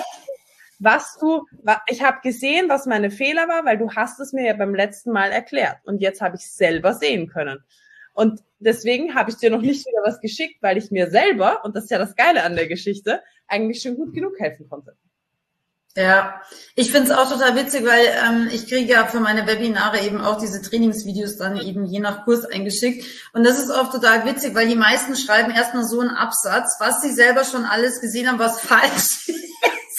ich habe gesehen, was meine Fehler war, weil du hast es mir ja beim letzten Mal erklärt und jetzt habe ich es selber sehen können. Und deswegen habe ich dir noch nicht wieder was geschickt, weil ich mir selber, und das ist ja das Geile an der Geschichte, eigentlich schon gut genug helfen konnte. Ja, ich finde es auch total witzig, weil ich kriege ja für meine Webinare eben auch diese Trainingsvideos dann eben je nach Kurs eingeschickt. Und das ist auch total witzig, weil die meisten schreiben erstmal so einen Absatz, was sie selber schon alles gesehen haben, was falsch ist.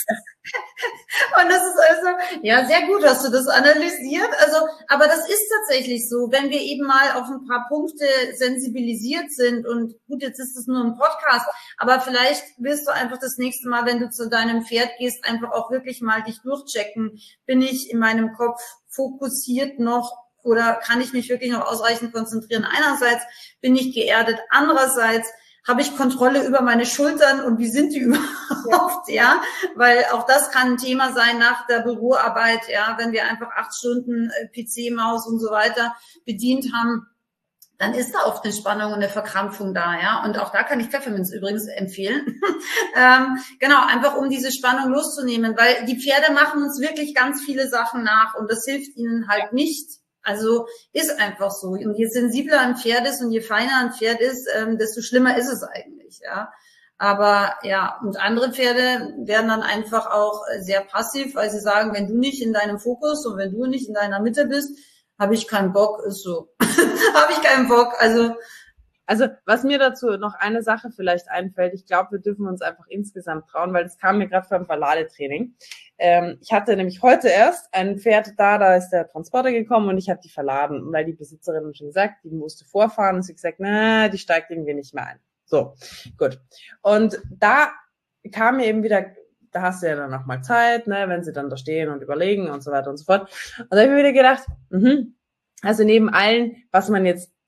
Und das ist also, ja, sehr gut, hast du das analysiert. Also, aber das ist tatsächlich so, wenn wir eben mal auf ein paar Punkte sensibilisiert sind und gut, jetzt ist es nur ein Podcast, aber vielleicht willst du einfach das nächste Mal, wenn du zu deinem Pferd gehst, einfach auch wirklich mal dich durchchecken. Bin ich in meinem Kopf fokussiert noch oder kann ich mich wirklich noch ausreichend konzentrieren? Einerseits bin ich geerdet, andererseits habe ich Kontrolle über meine Schultern und wie sind die überhaupt, ja? Weil auch das kann ein Thema sein nach der Büroarbeit, ja, wenn wir einfach 8 Stunden PC, Maus und so weiter bedient haben, dann ist da oft eine Spannung und eine Verkrampfung da, ja. Und auch da kann ich Pfefferminz übrigens empfehlen. Genau, einfach um diese Spannung loszunehmen, weil die Pferde machen uns wirklich ganz viele Sachen nach und das hilft ihnen halt nicht. Also ist einfach so. Und je sensibler ein Pferd ist und je feiner ein Pferd ist, desto schlimmer ist es eigentlich, ja. Aber ja, und andere Pferde werden dann einfach auch sehr passiv, weil sie sagen, wenn du nicht in deinem Fokus und wenn du nicht in deiner Mitte bist, habe ich keinen Bock, ist so. Habe ich keinen Bock, also was mir dazu noch eine Sache vielleicht einfällt, ich glaube, wir dürfen uns einfach insgesamt trauen, weil das kam mir gerade beim Verladetraining. Ich hatte nämlich heute erst ein Pferd da ist der Transporter gekommen und ich habe die verladen, weil die Besitzerin schon gesagt, die musste vorfahren und sie gesagt, na, die steigt irgendwie nicht mehr ein. So, gut. Und da kam mir eben wieder, da hast du ja dann nochmal Zeit, ne, wenn sie dann da stehen und überlegen und so weiter und so fort. Und da habe ich mir wieder gedacht, also neben allen, was man jetzt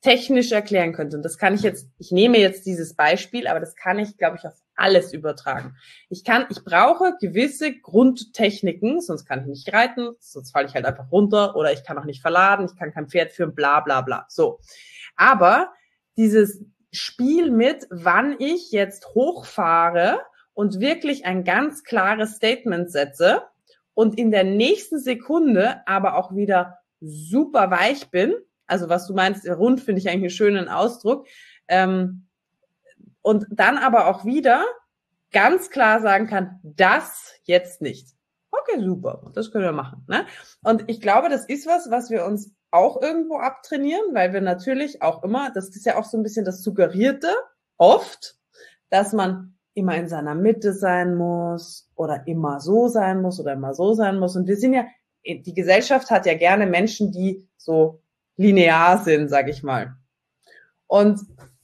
technisch erklären könnte, und das kann ich nehme jetzt dieses Beispiel, aber das kann ich, glaube ich, auf alles übertragen. Ich brauche gewisse Grundtechniken, sonst kann ich nicht reiten, sonst falle ich halt einfach runter, oder ich kann auch nicht verladen, ich kann kein Pferd führen, bla bla bla. So. Aber dieses Spiel mit, wann ich jetzt hochfahre und wirklich ein ganz klares Statement setze und in der nächsten Sekunde aber auch wieder super weich bin, also was du meinst, rund finde ich eigentlich einen schönen Ausdruck, und dann aber auch wieder ganz klar sagen kann, das jetzt nicht. Okay, super, das können wir machen. Ne? Und ich glaube, das ist was wir uns auch irgendwo abtrainieren, weil wir natürlich auch immer, das ist ja auch so ein bisschen das Suggerierte, oft, dass man immer in seiner Mitte sein muss oder immer so sein muss oder immer so sein muss. Und wir sind ja, die Gesellschaft hat ja gerne Menschen, die so linear sind, sag ich mal. Und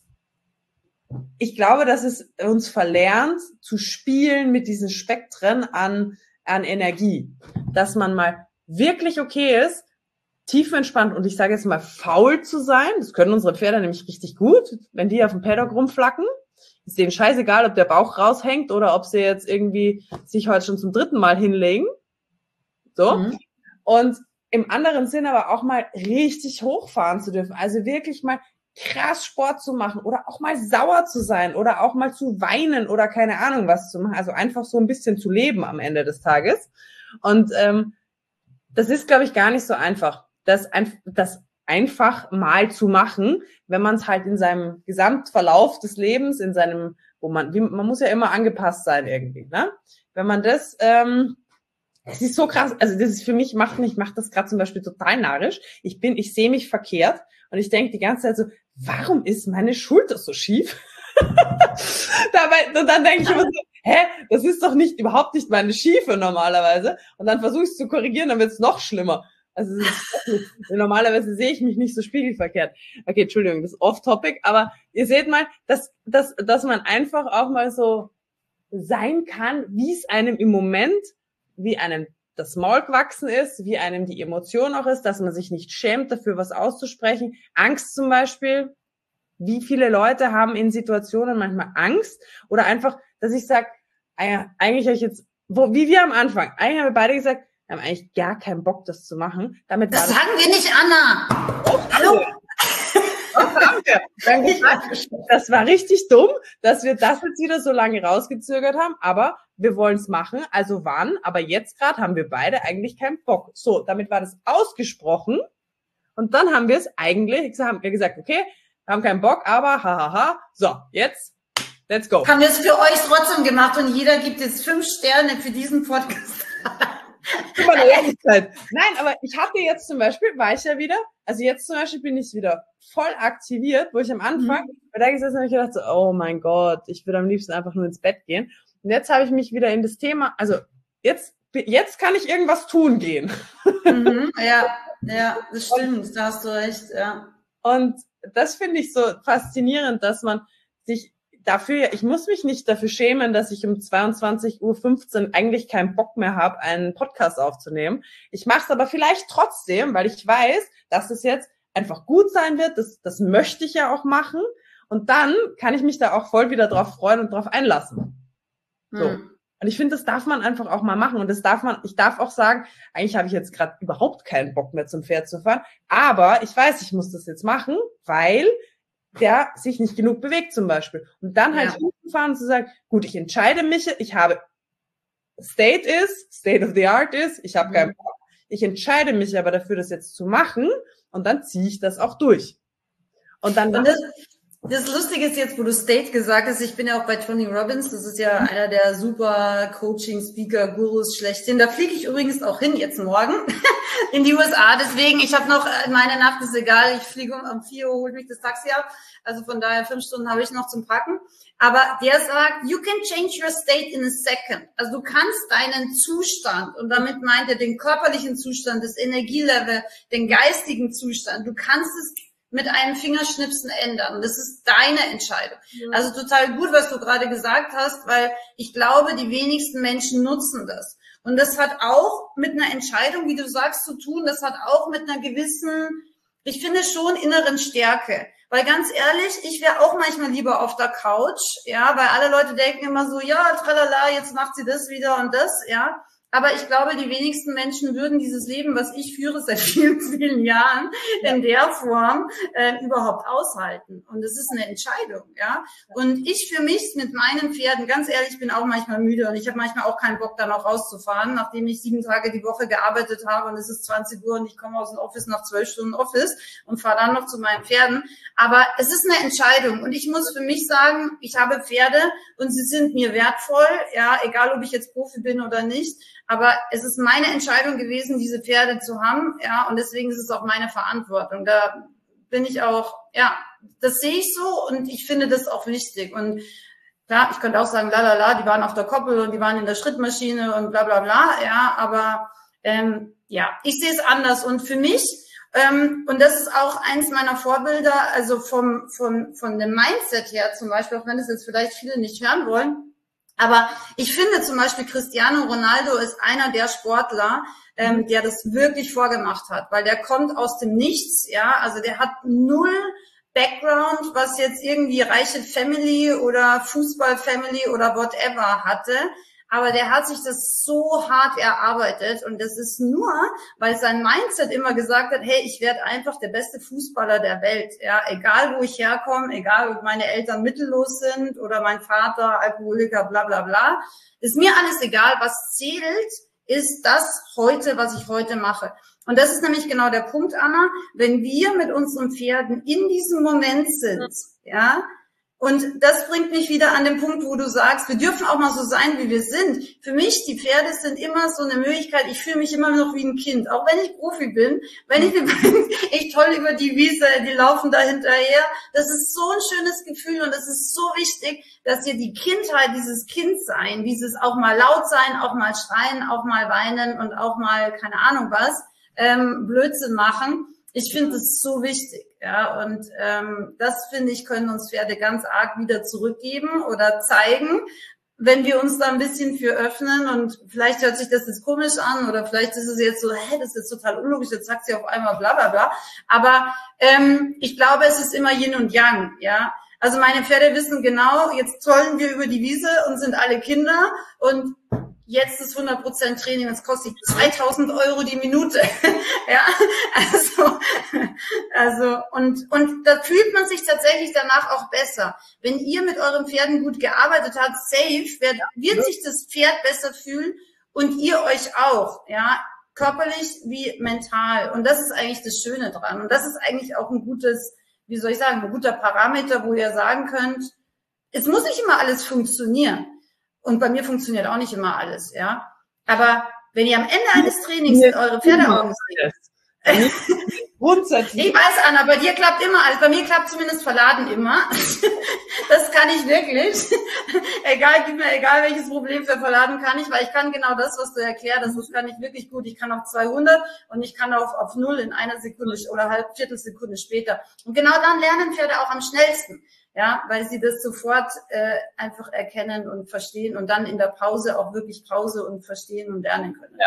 ich glaube, dass es uns verlernt, zu spielen mit diesen Spektren an Energie. Dass man mal wirklich okay ist, tiefenentspannt und ich sage jetzt mal faul zu sein. Das können unsere Pferde nämlich richtig gut, wenn die auf dem Paddock rumflacken. Ist denen scheißegal, ob der Bauch raushängt oder ob sie jetzt irgendwie sich heute schon zum 3. Mal hinlegen. So. Mhm. Und im anderen Sinn aber auch mal richtig hochfahren zu dürfen. Also wirklich mal krass Sport zu machen oder auch mal sauer zu sein oder auch mal zu weinen oder keine Ahnung was zu machen. Also einfach so ein bisschen zu leben am Ende des Tages. Und das ist, glaube ich, gar nicht so einfach, das einfach mal zu machen, wenn man es halt in seinem Gesamtverlauf des Lebens, in seinem, man muss ja immer angepasst sein irgendwie, ne? Wenn man das, es ist so krass, also das ist für mich, macht das gerade zum Beispiel total narrisch. Ich sehe mich verkehrt und ich denke die ganze Zeit so, warum ist meine Schulter so schief? Und dann denke ich immer so, das ist doch überhaupt nicht meine Schiefe normalerweise. Und dann versuche ich es zu korrigieren, dann wird es noch schlimmer. Also normalerweise sehe ich mich nicht so spiegelverkehrt. Okay, Entschuldigung, das ist off-topic, aber ihr seht mal, dass man einfach auch mal so sein kann, wie es einem im Moment, wie einem das Maul gewachsen ist, wie einem die Emotion auch ist, dass man sich nicht schämt, dafür was auszusprechen. Angst zum Beispiel. Wie viele Leute haben in Situationen manchmal Angst oder einfach, dass ich sage, eigentlich habe ich jetzt, wie wir am Anfang, eigentlich haben wir beide gesagt, wir haben eigentlich gar keinen Bock, das zu machen. Das sagen wir nicht, Anna. Oh, hallo. Was haben wir? Dann gesagt, das war richtig dumm, dass wir das jetzt wieder so lange rausgezögert haben, aber wir wollen es machen, also wann? Aber jetzt gerade haben wir beide eigentlich keinen Bock. So, damit war das ausgesprochen und dann haben wir es eigentlich, haben wir gesagt, okay, wir haben keinen Bock, aber hahaha, so, jetzt, let's go. Haben wir es für euch trotzdem gemacht und jeder gibt jetzt 5 Sterne für diesen Podcast. Über eine Ehrlichkeit. Nein, aber ich hatte jetzt zum Beispiel, also jetzt zum Beispiel bin ich wieder voll aktiviert, wo ich am Anfang da gesessen habe, ich gedacht so, oh mein Gott, ich würde am liebsten einfach nur ins Bett gehen. Und jetzt habe ich mich wieder in das Thema, also jetzt kann ich irgendwas tun gehen. Ja, das stimmt, da hast du recht, ja. Und das finde ich so faszinierend, dass man sich ich muss mich nicht dafür schämen, dass ich um 22:15 Uhr eigentlich keinen Bock mehr habe, einen Podcast aufzunehmen. Ich mache es aber vielleicht trotzdem, weil ich weiß, dass es jetzt einfach gut sein wird. Das möchte ich ja auch machen. Und dann kann ich mich da auch voll wieder drauf freuen und drauf einlassen. So. Und ich finde, das darf man einfach auch mal machen. Und ich darf auch sagen, eigentlich habe ich jetzt gerade überhaupt keinen Bock mehr zum Pferd zu fahren. Aber ich weiß, ich muss das jetzt machen, weil der sich nicht genug bewegt zum Beispiel. Und dann halt hinfahren und zu sagen, gut, ich entscheide mich, ich habe State of the Art ist, ich habe keinen Bock. Ich entscheide mich aber dafür, das jetzt zu machen und dann ziehe ich das auch durch. Und dann das Lustige ist jetzt, wo du State gesagt hast, ich bin ja auch bei Tony Robbins, das ist ja einer der super Coaching-Speaker-Gurus schlechthin. Da fliege ich übrigens auch hin jetzt morgen in die USA. Deswegen, ich habe noch, meine Nacht ist egal, ich fliege um 4 Uhr, holt mich das Taxi ab. Also von daher 5 Stunden habe ich noch zum Packen. Aber der sagt, you can change your state in a second. Also du kannst deinen Zustand, und damit meint er den körperlichen Zustand, das Energielevel, den geistigen Zustand, du kannst es mit einem Fingerschnipsen ändern. Das ist deine Entscheidung. Ja. Also total gut, was du gerade gesagt hast, weil ich glaube, die wenigsten Menschen nutzen das. Und das hat auch mit einer Entscheidung, wie du sagst, zu tun. Das hat auch mit einer gewissen ich finde schon inneren Stärke. Weil ganz ehrlich, ich wäre auch manchmal lieber auf der Couch, ja, weil alle Leute denken immer so, ja, tralala, jetzt macht sie das wieder und das, ja. Aber ich glaube, die wenigsten Menschen würden dieses Leben, was ich führe seit vielen, vielen Jahren, in der Form überhaupt aushalten. Und es ist eine Entscheidung, ja. Und ich für mich mit meinen Pferden, ganz ehrlich, bin auch manchmal müde und ich habe manchmal auch keinen Bock, da noch rauszufahren, nachdem ich 7 Tage die Woche gearbeitet habe und es ist 20 Uhr und ich komme aus dem Office nach 12 Stunden Office und fahre dann noch zu meinen Pferden. Aber es ist eine Entscheidung und ich muss für mich sagen, ich habe Pferde und sie sind mir wertvoll, ja, egal ob ich jetzt Profi bin oder nicht. Aber es ist meine Entscheidung gewesen, diese Pferde zu haben, ja, und deswegen ist es auch meine Verantwortung. Da bin ich auch, ja, das sehe ich so und ich finde das auch wichtig. Und klar, ich könnte auch sagen, la, die waren auf der Koppel und die waren in der Schrittmaschine und bla bla bla, ja, aber ja, ich sehe es anders. Und für mich, und das ist auch eins meiner Vorbilder, also von dem Mindset her zum Beispiel, auch wenn es jetzt vielleicht viele nicht hören wollen, aber ich finde zum Beispiel, Cristiano Ronaldo ist einer der Sportler, der das wirklich vorgemacht hat, weil der kommt aus dem Nichts, ja, also der hat null Background, was jetzt irgendwie reiche Family oder Fußball-Family oder whatever hatte, aber der hat sich das so hart erarbeitet und das ist nur, weil sein Mindset immer gesagt hat, hey, ich werde einfach der beste Fußballer der Welt, ja, egal wo ich herkomme, egal ob meine Eltern mittellos sind oder mein Vater Alkoholiker, bla bla bla, ist mir alles egal, was zählt, ist das heute, was ich heute mache. Und das ist nämlich genau der Punkt, Anna, wenn wir mit unseren Pferden in diesem Moment sind, ja, und das bringt mich wieder an den Punkt, wo du sagst, wir dürfen auch mal so sein, wie wir sind. Für mich, die Pferde sind immer so eine Möglichkeit, ich fühle mich immer noch wie ein Kind. Auch wenn ich Profi bin, wenn ich echt toll über die Wiese, die laufen da hinterher. Das ist so ein schönes Gefühl und es ist so wichtig, dass ihr die Kindheit, dieses Kindsein, dieses auch mal laut sein, auch mal schreien, auch mal weinen und auch mal, keine Ahnung was, Blödsinn machen. Ich finde das so wichtig, ja, und das, finde ich, können uns Pferde ganz arg wieder zurückgeben oder zeigen, wenn wir uns da ein bisschen für öffnen und vielleicht hört sich das jetzt komisch an oder vielleicht ist es jetzt so, das ist jetzt total unlogisch, jetzt sagt sie auf einmal bla bla bla, aber ich glaube, es ist immer Yin und Yang, ja. Also meine Pferde wissen genau, jetzt tollen wir über die Wiese und sind alle Kinder und jetzt ist 100% Training und es kostet 2.000 € die Minute. Ja, also, und da fühlt man sich tatsächlich danach auch besser. Wenn ihr mit euren Pferden gut gearbeitet habt, safe, wird sich das Pferd besser fühlen und ihr euch auch, ja, körperlich wie mental. Und das ist eigentlich das Schöne dran. Und das ist eigentlich auch ein gutes, wie soll ich sagen, ein guter Parameter, wo ihr sagen könnt, es muss nicht immer alles funktionieren. Und bei mir funktioniert auch nicht immer alles, ja. Aber wenn ihr am Ende eines Trainings in eure Pferdeaugen seht, grundsätzlich. Ich weiß, Anna, bei dir klappt immer alles. Bei mir klappt zumindest Verladen immer. Das kann ich wirklich. Egal welches Problem für Verladen kann ich, weil ich kann genau das, was du erklärt hast, das kann ich wirklich gut. Ich kann auf 200 und ich kann auf 0 in einer Sekunde oder Viertelsekunde später. Und genau dann lernen Pferde auch am schnellsten. Ja, weil sie das sofort einfach erkennen und verstehen und dann in der Pause auch wirklich Pause und verstehen und lernen können.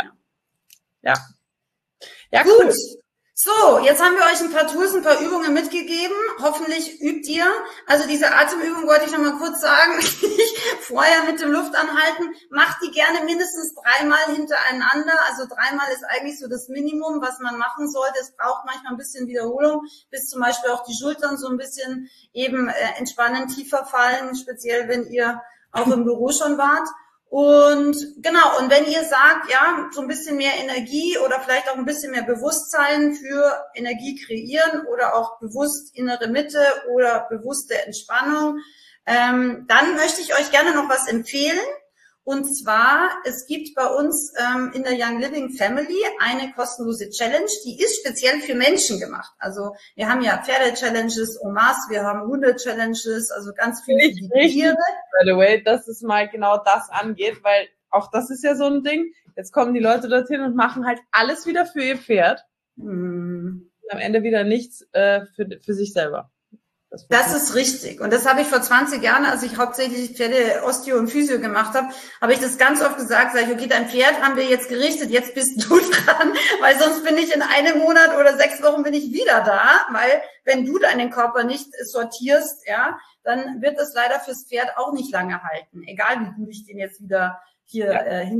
Ja, gut. Cool. So, jetzt haben wir euch ein paar Tools, ein paar Übungen mitgegeben. Hoffentlich übt ihr. Also diese Atemübung wollte ich noch mal kurz sagen. Vorher mit dem Luftanhalten. Macht die gerne mindestens 3-mal hintereinander. Also 3-mal ist eigentlich so das Minimum, was man machen sollte. Es braucht manchmal ein bisschen Wiederholung, bis zum Beispiel auch die Schultern so ein bisschen eben entspannen, tiefer fallen, speziell wenn ihr auch im Büro schon wart. Und genau, und wenn ihr sagt, ja, so ein bisschen mehr Energie oder vielleicht auch ein bisschen mehr Bewusstsein für Energie kreieren oder auch bewusst innere Mitte oder bewusste Entspannung, dann möchte ich euch gerne noch was empfehlen. Und zwar, es gibt bei uns in der Young Living Family eine kostenlose Challenge, die ist speziell für Menschen gemacht. Also wir haben ja Pferde-Challenges, Omas, wir haben Hunde-Challenges, also ganz viele Tiere. By the way, dass es mal genau das angeht, weil auch das ist ja so ein Ding. Jetzt kommen die Leute dorthin und machen halt alles wieder für ihr Pferd. Und am Ende wieder nichts für sich selber. Das ist richtig. Und das habe ich vor 20 Jahren, als ich hauptsächlich Pferde Osteo und Physio gemacht habe ich das ganz oft gesagt, sage ich, okay, dein Pferd haben wir jetzt gerichtet, jetzt bist du dran, weil sonst bin ich in einem Monat oder 6 Wochen bin ich wieder da, weil wenn du deinen Körper nicht sortierst, ja, dann wird es leider fürs Pferd auch nicht lange halten, egal wie gut ich den jetzt wieder hier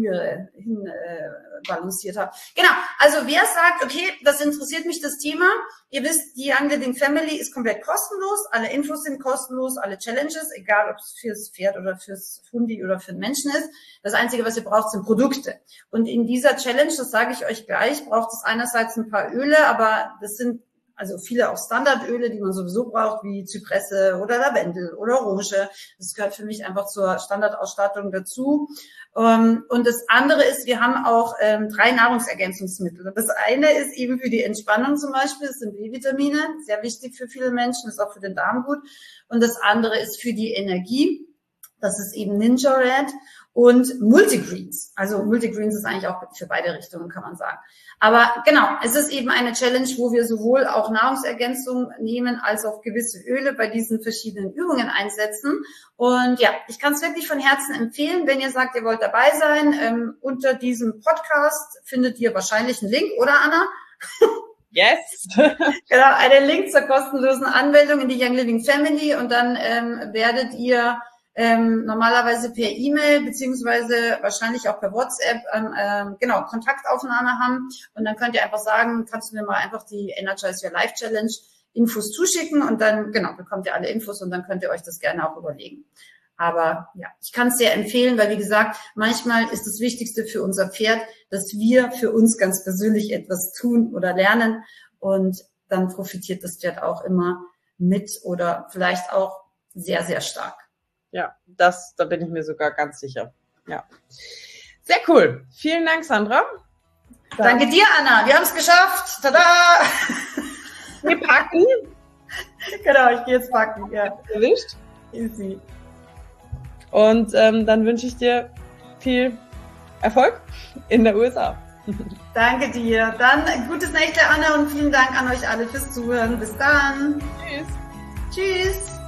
balanciert habe. Genau, also wer sagt, okay, das interessiert mich, das Thema, ihr wisst, die Young Living Family ist komplett kostenlos, alle Infos sind kostenlos, alle Challenges, egal ob es fürs Pferd oder fürs Hundi oder für den Menschen ist. Das Einzige, was ihr braucht, sind Produkte. Und in dieser Challenge, das sage ich euch gleich, braucht es einerseits ein paar Öle, aber das sind also viele auch Standardöle, die man sowieso braucht, wie Zypresse oder Lavendel oder Orange. Das gehört für mich einfach zur Standardausstattung dazu. Und das andere ist, wir haben auch 3 Nahrungsergänzungsmittel. Das eine ist eben für die Entspannung zum Beispiel, das sind B-Vitamine, sehr wichtig für viele Menschen, ist auch für den Darm gut. Und das andere ist für die Energie, das ist eben Ninja Red und Multigreens. Also Multigreens ist eigentlich auch für beide Richtungen, kann man sagen. Aber genau, es ist eben eine Challenge, wo wir sowohl auch Nahrungsergänzungen nehmen, als auch gewisse Öle bei diesen verschiedenen Übungen einsetzen. Und ja, ich kann es wirklich von Herzen empfehlen, wenn ihr sagt, ihr wollt dabei sein. Unter diesem Podcast findet ihr wahrscheinlich einen Link, oder Anna? Yes. Genau, einen Link zur kostenlosen Anmeldung in die Young Living Family und dann werdet ihr normalerweise per E-Mail beziehungsweise wahrscheinlich auch per WhatsApp genau Kontaktaufnahme haben und dann könnt ihr einfach sagen, kannst du mir mal einfach die Energize Your Life Challenge Infos zuschicken und dann genau bekommt ihr alle Infos und dann könnt ihr euch das gerne auch überlegen. Aber ja, ich kann es sehr empfehlen, weil wie gesagt, manchmal ist das Wichtigste für unser Pferd, dass wir für uns ganz persönlich etwas tun oder lernen und dann profitiert das Pferd auch immer mit oder vielleicht auch sehr, sehr stark. Ja, da bin ich mir sogar ganz sicher. Ja. Sehr cool. Vielen Dank, Sandra. Danke dir, Anna. Wir haben es geschafft. Tada! Wir packen. Genau, ich gehe jetzt packen. Ja. Erwischt. Easy. Und dann wünsche ich dir viel Erfolg in der USA. Danke dir. Dann gutes Nächte, Anna, und vielen Dank an euch alle fürs Zuhören. Bis dann. Tschüss. Tschüss.